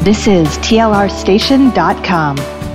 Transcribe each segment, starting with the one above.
This is TLRstation.com.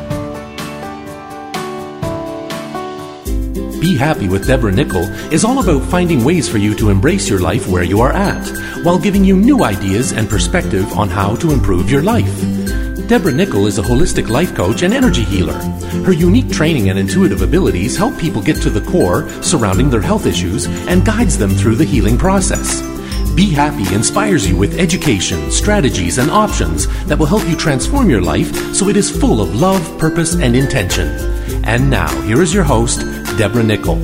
Be Happy with Deborah Nickel is all about finding ways for you to embrace your life where you are at, while giving you new ideas and perspective on how to improve your life. Deborah Nickel is a holistic life coach and energy healer. Her unique training and intuitive abilities help people get to the core surrounding their health issues and guides them through the healing process. Be Happy inspires you with education, strategies, and options that will help you transform your life so it is full of love, purpose, and intention. And now, here is your host, Deborah Nickel.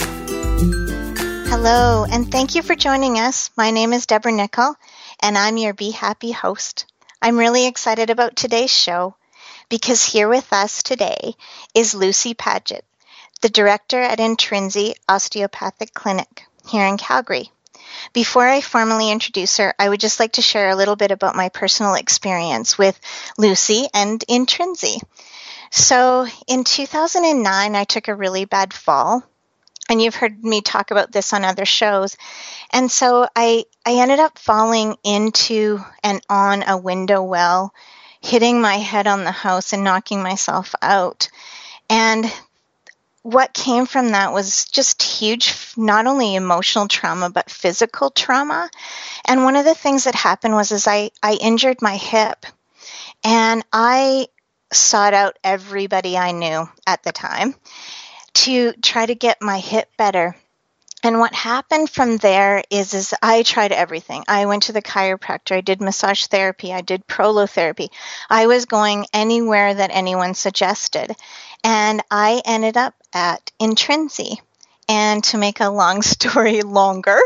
Hello, and thank you for joining us. My name is Deborah Nickel, and I'm your Be Happy host. I'm really excited about today's show because here with us today is Lucy Padgett, the director at Intrinsi Osteopathic Clinic here in Calgary. Before I formally introduce her, I would just like to share a little bit about my personal experience with Lucy and Intrinsi. So in 2009, I took a really bad fall, and you've heard me talk about this on other shows. And so I ended up falling into and on a window well, hitting my head on the house and knocking myself out. And what came from that was just huge, not only emotional trauma, but physical trauma. And one of the things that happened was I injured my hip, and I sought out everybody I knew at the time to try to get my hip better. And what happened from there is I tried everything. I went to the chiropractor. I did massage therapy. I did prolotherapy. I was going anywhere that anyone suggested. And I ended up at Intrinsi. And to make a long story longer,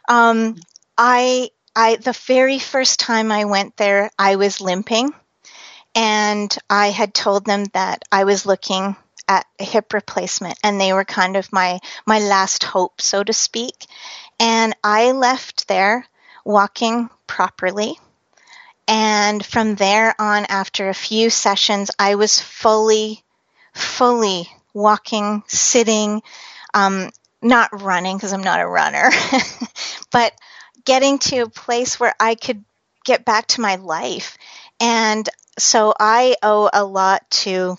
the very first time I went there, I was limping. And I had told them that I was looking at a hip replacement, and they were kind of my last hope, so to speak. And I left there walking properly. And from there on, after a few sessions, I was fully walking, sitting, not running because I'm not a runner, but getting to a place where I could get back to my life. And so I owe a lot to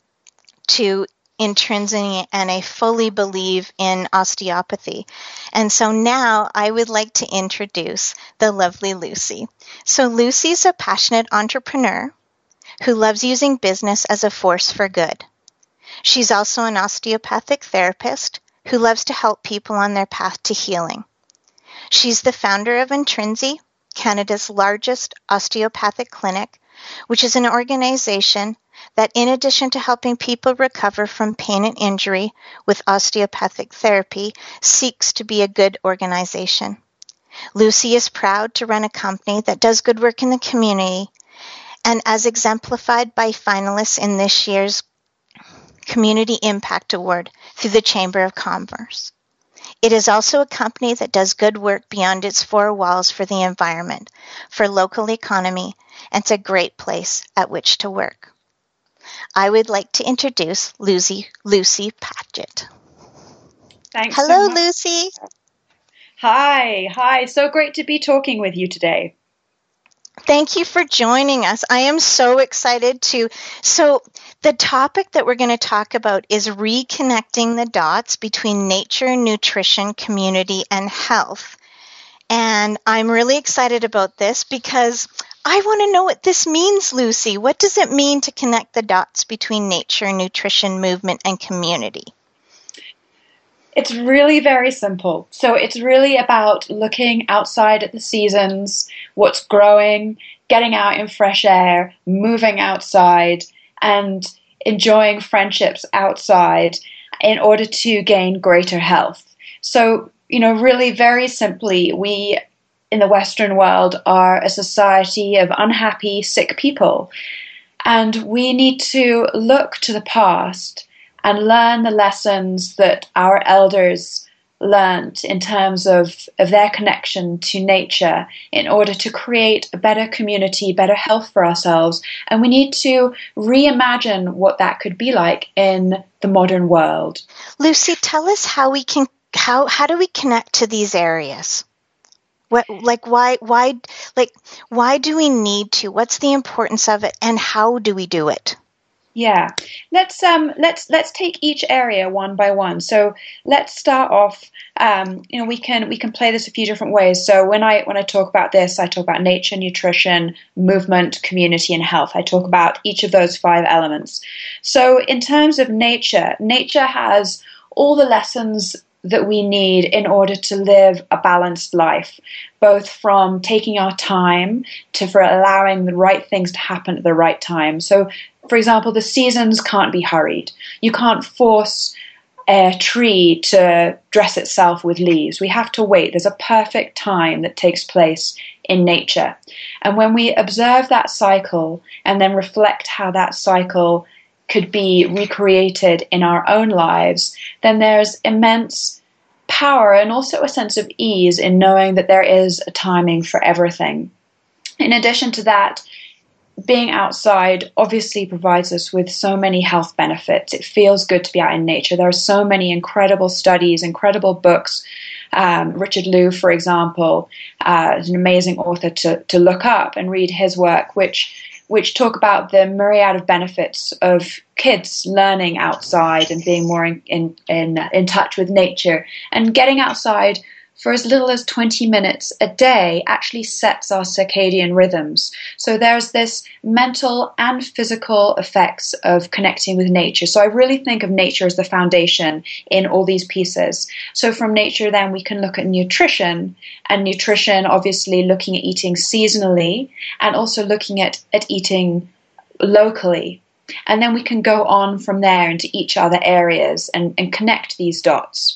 Intrinsi, and I fully believe in osteopathy. And so now I would like to introduce the lovely Lucy. So Lucy's a passionate entrepreneur who loves using business as a force for good. She's also an osteopathic therapist who loves to help people on their path to healing. She's the founder of Intrinsi, Canada's largest osteopathic clinic, which is an organization that, in addition to helping people recover from pain and injury with osteopathic therapy, seeks to be a good organization. Lucy is proud to run a company that does good work in the community, and as exemplified by finalists in this year's Community Impact Award through the Chamber of Commerce. It is also a company that does good work beyond its four walls for the environment, for local economy, and it's a great place at which to work. I would like to introduce Lucy Padgett. Thanks. Hello, so much. Lucy. Hi. So great to be talking with you today. Thank you for joining us. I am so excited So the topic that we're going to talk about is reconnecting the dots between nature, nutrition, community, and health. And I'm really excited about this because I want to know what this means, Lucy. What does it mean to connect the dots between nature, nutrition, movement, and community? It's really very simple. So it's really about looking outside at the seasons, what's growing, getting out in fresh air, moving outside, and enjoying friendships outside in order to gain greater health. So, really very simply, we in the Western world are a society of unhappy, sick people. And we need to look to the past and learn the lessons that our elders learned in terms of their connection to nature in order to create a better community, better health for ourselves. And we need to reimagine what that could be like in the modern world. Lucy, tell us how do we connect to these areas? Why do we need to? What's the importance of it, and how do we do it? Yeah, let's take each area one by one. So let's start off. We can play this a few different ways. So when I talk about this, I talk about nature, nutrition, movement, community, and health. I talk about each of those 5 elements. So in terms of nature has all the lessons that we need in order to live a balanced life, both from taking our time for allowing the right things to happen at the right time. So, for example, the seasons can't be hurried. You can't force a tree to dress itself with leaves. We have to wait. There's a perfect time that takes place in nature. And when we observe that cycle and then reflect how that cycle could be recreated in our own lives, then there's immense power and also a sense of ease in knowing that there is a timing for everything. In addition to that, being outside obviously provides us with so many health benefits. It feels good to be out in nature. There are so many incredible studies, incredible books. Richard Liu, for example, is an amazing author to look up and read his work, which talk about the myriad of benefits of kids learning outside and being more in touch with nature. And getting outside for as little as 20 minutes a day actually sets our circadian rhythms. So there's this mental and physical effects of connecting with nature. So I really think of nature as the foundation in all these pieces. So from nature then we can look at nutrition, and nutrition obviously looking at eating seasonally and also looking at eating locally. And then we can go on from there into each other areas and connect these dots.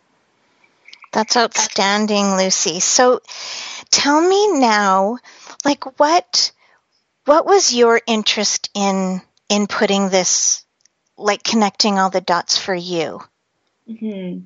That's outstanding, Lucy. So tell me now, what was your interest in putting this, connecting all the dots for you? Mm-hmm.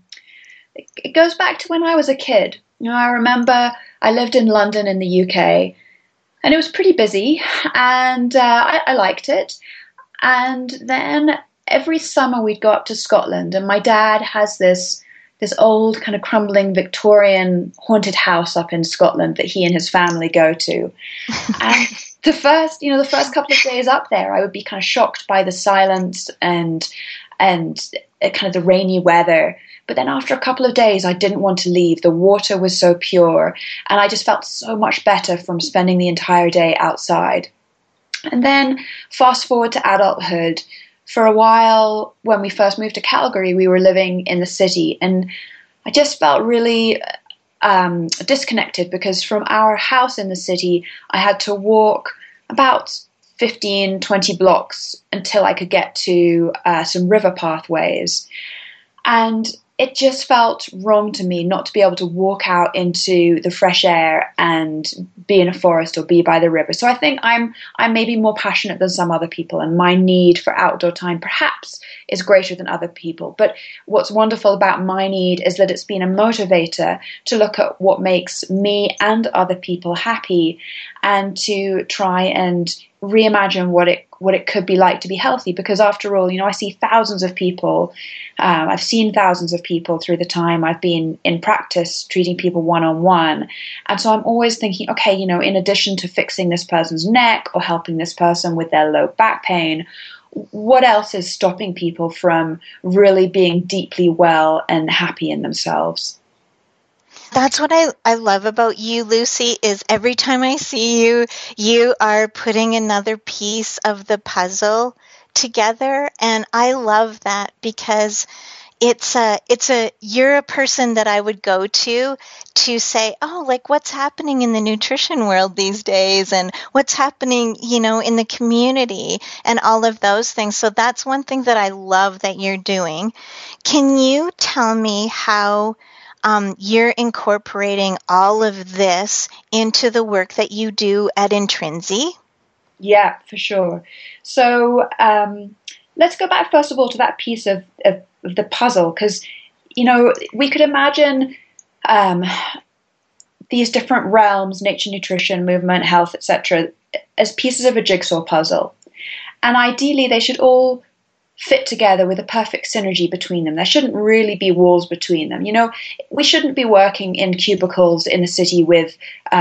It goes back to when I was a kid. I remember I lived in London in the UK, and it was pretty busy, and I liked it. And then every summer we'd go up to Scotland, and my dad has this old kind of crumbling Victorian haunted house up in Scotland that he and his family go to. And the first couple of days up there, I would be kind of shocked by the silence and kind of the rainy weather. But then after a couple of days, I didn't want to leave. The water was so pure, and I just felt so much better from spending the entire day outside. And then fast forward to adulthood. For a while, when we first moved to Calgary, we were living in the city, and I just felt really disconnected because from our house in the city, I had to walk about 15, 20 blocks until I could get to some river pathways. And it just felt wrong to me not to be able to walk out into the fresh air and be in a forest or be by the river. So I think I'm maybe more passionate than some other people, and my need for outdoor time perhaps is greater than other people. But what's wonderful about my need is that it's been a motivator to look at what makes me and other people happy, and to try and reimagine what it could be like to be healthy. Because after all, I see thousands of people. I've seen thousands of people through the time I've been in practice treating people one-on-one. And so I'm always thinking, okay, in addition to fixing this person's neck or helping this person with their low back pain, what else is stopping people from really being deeply well and happy in themselves? That's what I love about you, Lucy, is every time I see you, you are putting another piece of the puzzle together. And I love that because you're a person that I would go to say, oh, what's happening in the nutrition world these days, and what's happening, in the community and all of those things. So that's one thing that I love that you're doing. Can you tell me how you're incorporating all of this into the work that you do at Intrinsi? Yeah, for sure. So let's go back first of all to that piece of the puzzle, because we could imagine these different realms, nature, nutrition, movement, health, etc., as pieces of a jigsaw puzzle, and ideally they should all fit together with a perfect synergy between them. There shouldn't really be walls between them. We shouldn't be working in cubicles in the city with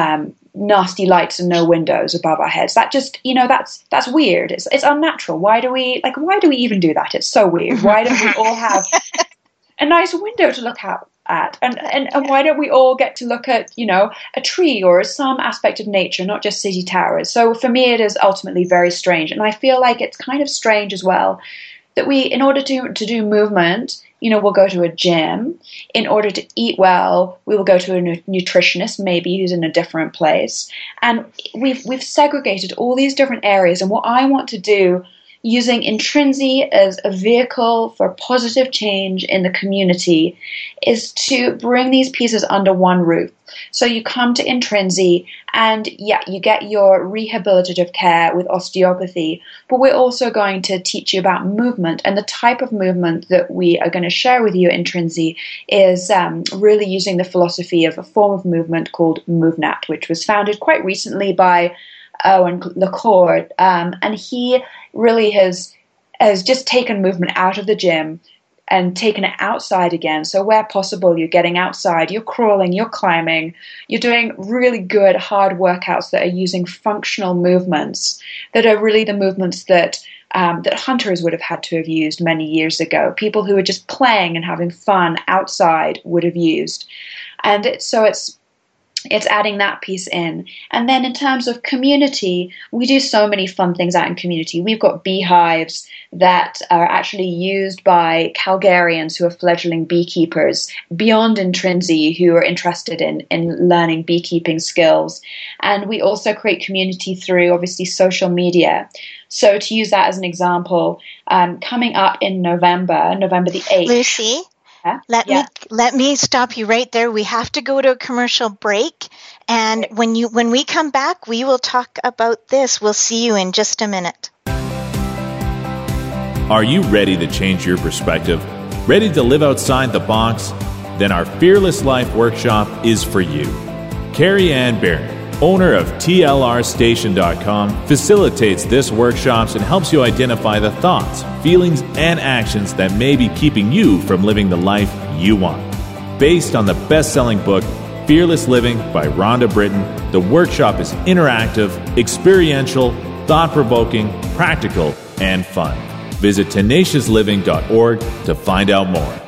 nasty lights and no windows above our heads. That just, that's weird. It's unnatural. Why do we even do that? It's so weird. Why don't we all have a nice window to look out at? And why don't we all get to look at, a tree or some aspect of nature, not just city towers? So for me, it is ultimately very strange. And I feel like it's kind of strange as well that we, in order to do movement, we'll go to a gym. In order to eat well, we will go to a nutritionist, maybe who's in a different place. And we've segregated all these different areas. And what I want to do, using Intrinsi as a vehicle for positive change in the community, is to bring these pieces under one roof. So you come to Intrinsi and you get your rehabilitative care with osteopathy, but we're also going to teach you about movement, and the type of movement that we are going to share with you at Intrinsi is really using the philosophy of a form of movement called MoveNat, which was founded quite recently by Owen LaCour, and he really has just taken movement out of the gym and taken it outside again. So where possible, you're getting outside, you're crawling, you're climbing, you're doing really good hard workouts that are using functional movements that are really the movements that hunters would have had to have used many years ago. People who are just playing and having fun outside would have used. And it's adding that piece in. And then in terms of community, we do so many fun things out in community. We've got beehives that are actually used by Calgarians who are fledgling beekeepers beyond Intrinsi who are interested in learning beekeeping skills. And we also create community through, obviously, social media. So to use that as an example, coming up in November the 8th. Lucy? Let me stop you right there. We have to go to a commercial break, and when we come back, we will talk about this. We'll see you in just a minute. Are you ready to change your perspective? Ready to live outside the box? Then our Fearless Life Workshop is for you. Carrie Ann Barron, owner of TLRstation.com, facilitates this workshops and helps you identify the thoughts, feelings, and actions that may be keeping you from living the life you want. Based on the best-selling book, Fearless Living by Rhonda Britton, the workshop is interactive, experiential, thought-provoking, practical, and fun. Visit tenaciousliving.org to find out more.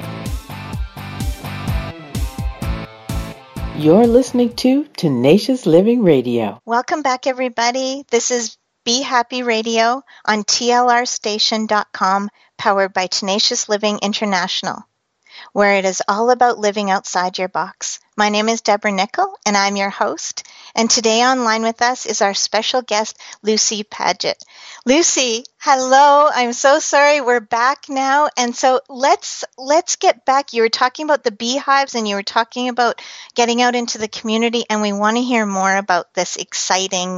You're listening to Tenacious Living Radio. Welcome back, everybody. This is Be Happy Radio on TLRstation.com, powered by Tenacious Living International, where it is all about living outside your box. My name is Deborah Nickel, and I'm your host. And today online with us is our special guest, Lucy Paget. Lucy, hello. I'm so sorry. We're back now. And so let's get back. You were talking about the beehives, and you were talking about getting out into the community, and we want to hear more about this exciting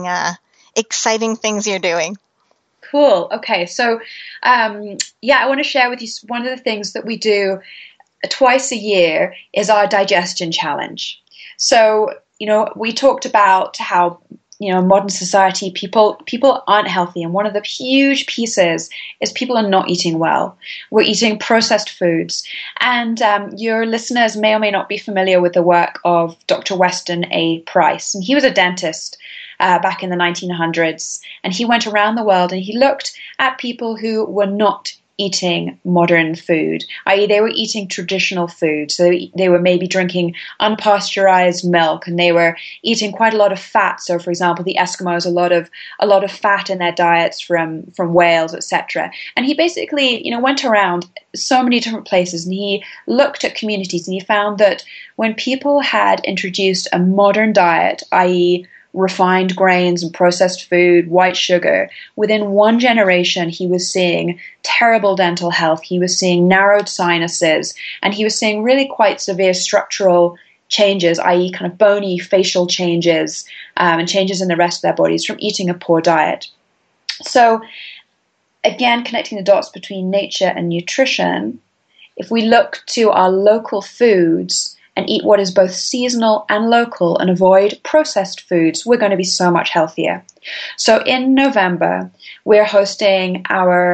things you're doing. Cool. Okay. So, I want to share with you one of the things that we do twice a year is our digestion challenge. So, we talked about how, modern society, people aren't healthy. And one of the huge pieces is people are not eating well. We're eating processed foods. And your listeners may or may not be familiar with the work of Dr. Weston A. Price. And he was a dentist back in the 1900s. And he went around the world and he looked at people who were not eating modern food, i.e. they were eating traditional food. So they were maybe drinking unpasteurized milk, and they were eating quite a lot of fat. So for example, the Eskimos, a lot of fat in their diets from whales, etc. And he basically, went around so many different places, and he looked at communities, and he found that when people had introduced a modern diet, i.e. refined grains and processed food, white sugar, within one generation, he was seeing terrible dental health. He was seeing narrowed sinuses, and he was seeing really quite severe structural changes, i.e. kind of bony facial changes and changes in the rest of their bodies from eating a poor diet. So again, connecting the dots between nature and nutrition, if we look to our local foods and eat what is both seasonal and local and avoid processed foods, we're going to be so much healthier. So in November, we're hosting our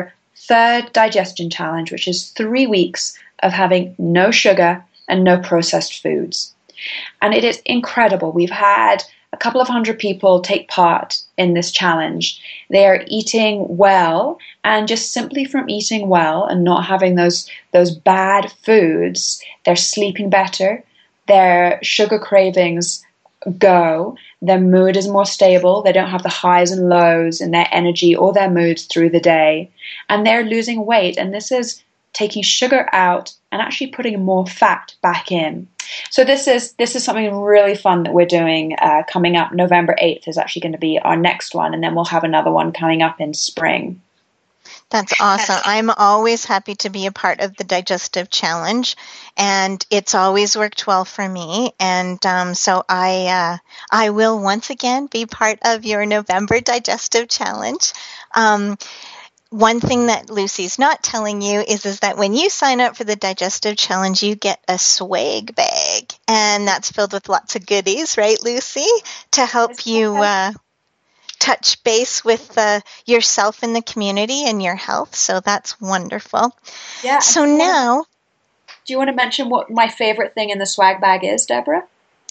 third digestion challenge, which is 3 weeks of having no sugar and no processed foods. And it is incredible. We've had a couple of hundred people take part in this challenge. They are eating well, and just simply from eating well and not having those bad foods, they're sleeping better, their sugar cravings go, their mood is more stable, they don't have the highs and lows in their energy or their moods through the day, and they're losing weight. And this is taking sugar out and actually putting more fat back in. So this is something really fun that we're doing coming up. November 8th is actually going to be our next one, and then we'll have another one coming up in spring. That's awesome. I'm always happy to be a part of the Digestive Challenge, and it's always worked well for me. And so I will once again be part of your November Digestive Challenge. One thing that Lucy's not telling you is that when you sign up for the Digestive Challenge, you get a swag bag, and that's filled with lots of goodies, right, Lucy, to help you touch base with yourself in the community and your health. So that's wonderful. Yeah. So now, do you want to mention what my favorite thing in the swag bag is, Deborah?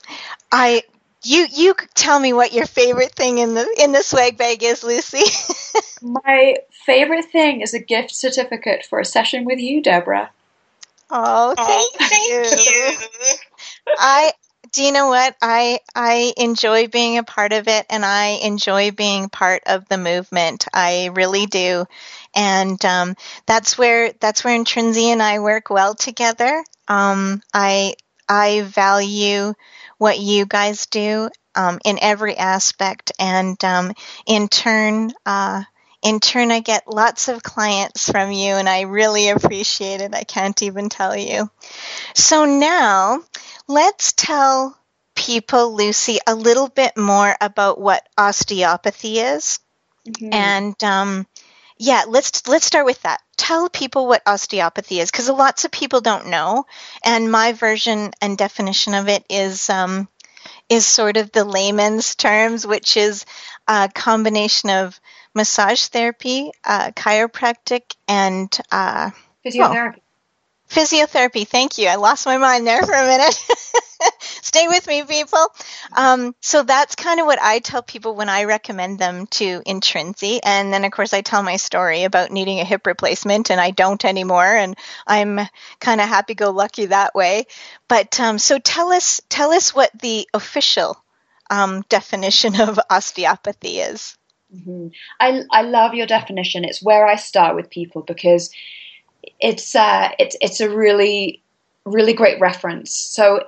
You tell me what your favorite thing in the swag bag is, Lucy. My favorite thing is a gift certificate for a session with you, Deborah. Oh, thank you. Do you know what? I enjoy being a part of it, and I enjoy being part of the movement. I really do. And that's where Intrinsi and I work well together. I value what you guys do in every aspect, and in turn, I get lots of clients from you, and I really appreciate it. I can't even tell you. So now, let's tell people, Lucy, a little bit more about what osteopathy is. Mm-hmm. And let's start with that. Tell people what osteopathy is, because lots of people don't know. And my version and definition of it is sort of the layman's terms, which is a combination of massage therapy, chiropractic, and physiotherapy. Physiotherapy. Thank you. I lost my mind there for a minute. Stay with me, people. So that's kind of what I tell people when I recommend them to Intrinsi. And then, of course, I tell my story about needing a hip replacement, and I don't anymore. And I'm kind of happy-go-lucky that way. But so tell us what the official definition of osteopathy is. Mm-hmm. I love your definition. It's where I start with people, because it's a really, really great reference. So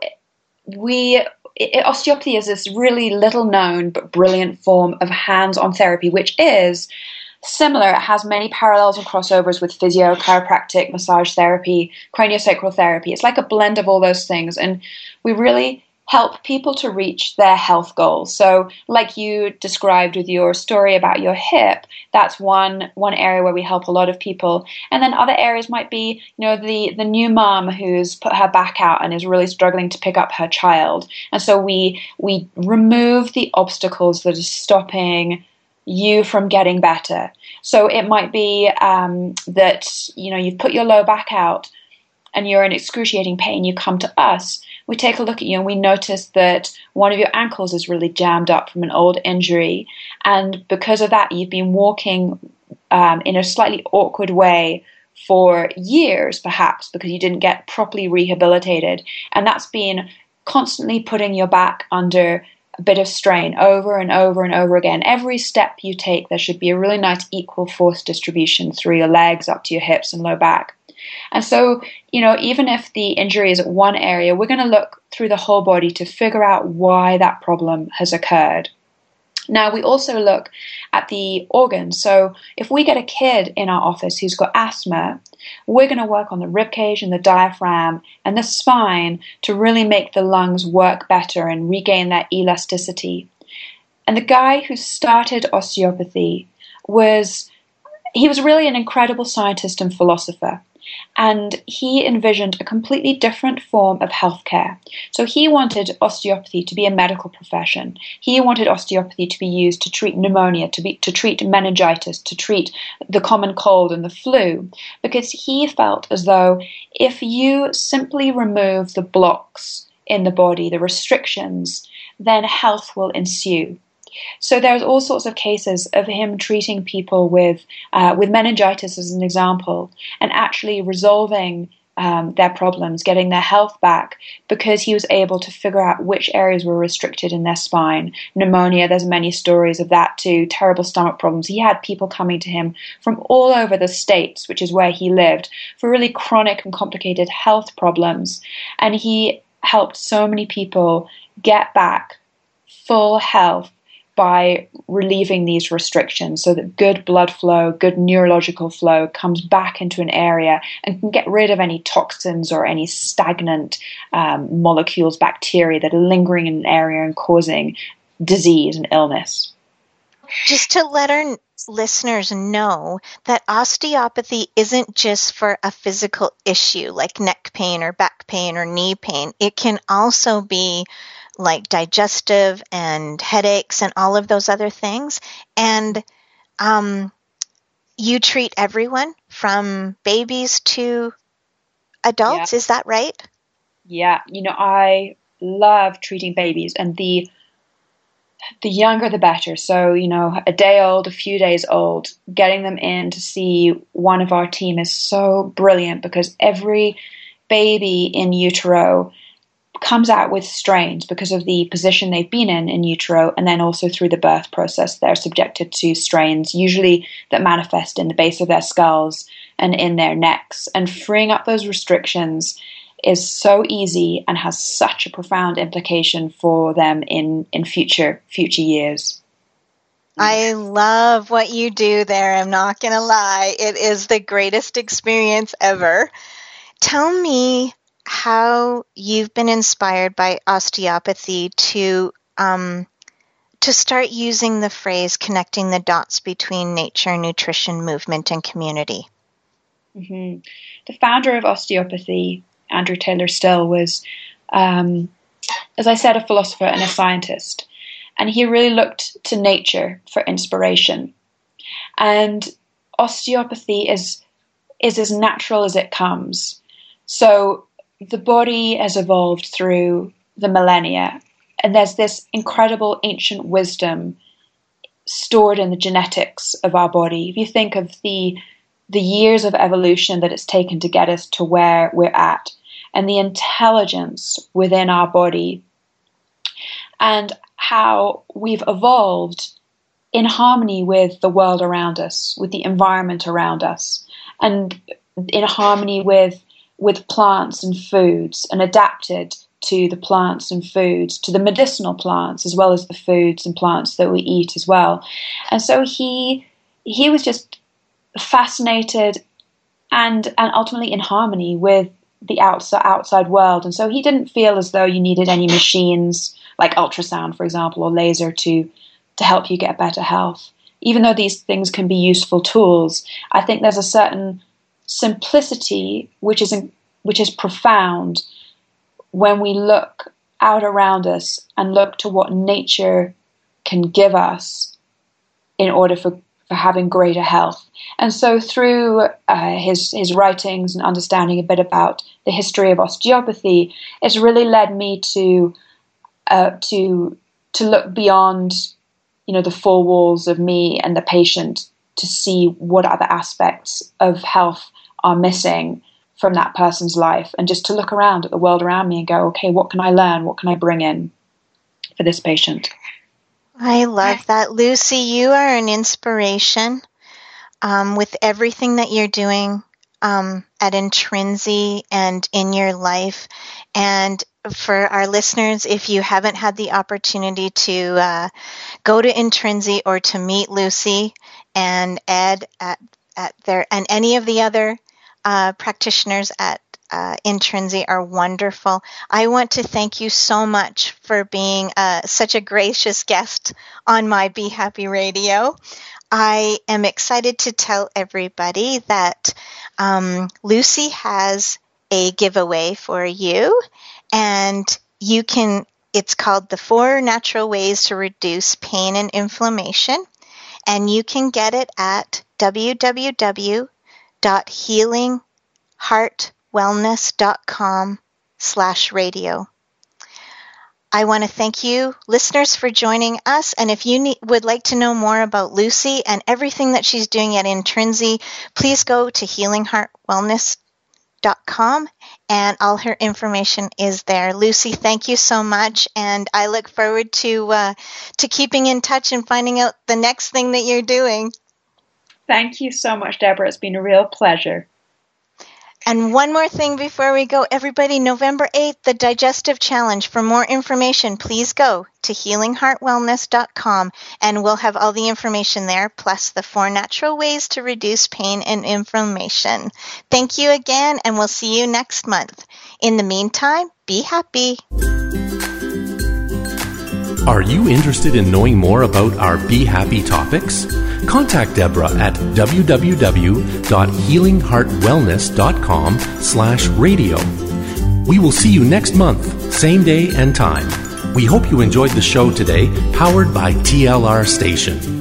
osteopathy is this really little known but brilliant form of hands-on therapy, which is similar. It has many parallels and crossovers with physio, chiropractic, massage therapy, craniosacral therapy. It's like a blend of all those things, and we really help people to reach their health goals. So like you described with your story about your hip, that's one area where we help a lot of people. And then other areas might be, the new mom who's put her back out and is really struggling to pick up her child. And so we remove the obstacles that are stopping you from getting better. So it might be that, you've put your low back out and you're in excruciating pain. You come to us. We take a look at you and we notice that one of your ankles is really jammed up from an old injury. And because of that, you've been walking in a slightly awkward way for years, perhaps, because you didn't get properly rehabilitated. And that's been constantly putting your back under a bit of strain over and over and over again. Every step you take, there should be a really nice equal force distribution through your legs up to your hips and low back. And so, even if the injury is at one area, we're going to look through the whole body to figure out why that problem has occurred. Now, we also look at the organs. So if we get a kid in our office who's got asthma, we're going to work on the ribcage and the diaphragm and the spine to really make the lungs work better and regain that elasticity. And the guy who started osteopathy was he was really an incredible scientist and philosopher. And he envisioned a completely different form of healthcare. So he wanted osteopathy to be a medical profession. He wanted osteopathy to be used to treat pneumonia, to treat meningitis, to treat the common cold and the flu, because he felt as though if you simply remove the blocks in the body, the restrictions, then health will ensue. So there's all sorts of cases of him treating people with meningitis as an example, and actually resolving their problems, getting their health back, because he was able to figure out which areas were restricted in their spine. Pneumonia, there's many stories of that too, terrible stomach problems. He had people coming to him from all over the States, which is where he lived, for really chronic and complicated health problems. And he helped so many people get back full health by relieving these restrictions, so that good blood flow, good neurological flow comes back into an area and can get rid of any toxins or any stagnant molecules, bacteria that are lingering in an area and causing disease and illness. Just to let our listeners know that osteopathy isn't just for a physical issue like neck pain or back pain or knee pain. It can also be like digestive and headaches and all of those other things. And you treat everyone from babies to adults. Yeah. Is that right? Yeah. I love treating babies, and the younger the better. So, a day old, a few days old, getting them in to see one of our team is so brilliant, because every baby in utero comes out with strains because of the position they've been in utero, and then also through the birth process they're subjected to strains, usually that manifest in the base of their skulls and in their necks. And freeing up those restrictions is so easy and has such a profound implication for them in future years. I love what you do there. I'm not going to lie. It is the greatest experience ever. Tell me how you've been inspired by osteopathy to start using the phrase connecting the dots between nature, nutrition, movement, and community. Mm-hmm. The founder of osteopathy, Andrew Taylor Still, was, as I said, a philosopher and a scientist. And he really looked to nature for inspiration. And osteopathy is as natural as it comes. So the body has evolved through the millennia, and there's this incredible ancient wisdom stored in the genetics of our body. If you think of the years of evolution that it's taken to get us to where we're at, and the intelligence within our body, and how we've evolved in harmony with the world around us, with the environment around us, and in harmony with plants and foods, and adapted to the plants and foods, to the medicinal plants, as well as the foods and plants that we eat as well. And so he was just fascinated and ultimately in harmony with the outside world. And so he didn't feel as though you needed any machines like ultrasound, for example, or laser to help you get better health. Even though these things can be useful tools, I think there's a certain simplicity which is profound when we look out around us and look to what nature can give us in order for having greater health. And so through his writings and understanding a bit about the history of osteopathy, it's really led me to look beyond the four walls of me and the patient, to see what other aspects of health are missing from that person's life, and just to look around at the world around me and go, okay, what can I learn? What can I bring in for this patient? I love that. Lucy, you are an inspiration with everything that you're doing at Intrinsi and in your life. And for our listeners, if you haven't had the opportunity to go to Intrinsi or to meet Lucy and Ed at their, and any of the other practitioners at Intrinsi are wonderful. I want to thank you so much for being such a gracious guest on my Be Happy Radio. I am excited to tell everybody that Lucy has a giveaway for you, and it's called The 4 Natural Ways to Reduce Pain and Inflammation, and you can get it at www.healingheartwellness.com/radio. I want to thank you, listeners, for joining us. And if you would like to know more about Lucy and everything that she's doing at Intrinsi, please go to healingheartwellness.com, and all her information is there. Lucy, thank you so much, and I look forward to keeping in touch and finding out the next thing that you're doing. Thank you so much, Deborah. It's been a real pleasure. And one more thing before we go, everybody, November 8th, the Digestive Challenge. For more information, please go to healingheartwellness.com, and we'll have all the information there, plus the 4 natural ways to reduce pain and inflammation. Thank you again, and we'll see you next month. In the meantime, be happy. Are you interested in knowing more about our Be Happy topics? Contact Deborah at www.healingheartwellness.com/radio. We will see you next month, same day and time. We hope you enjoyed the show today, powered by TLR Station.